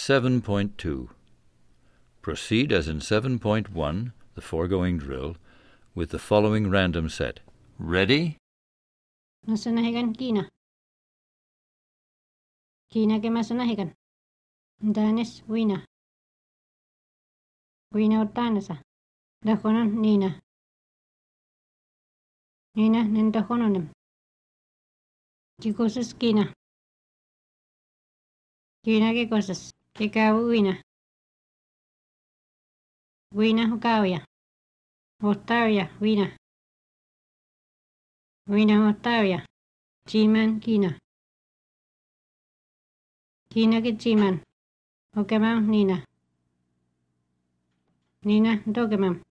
7.2. Proceed as in 7.1, the foregoing drill, with the following random set. Ready? Masanahikan Kiina. Kiina ke masanahikan. Danis Wina. Wina utanasa. Dahonon Nina. Nina nindahononim. Kikusis Kiina. Kiina ke cosas. Kikawu Wina. Wina hukawia. Octavia Wina. Wina Octavia. Chiman Kiina. Kiina ke chiman. Okemam Nina. Nina dokemam.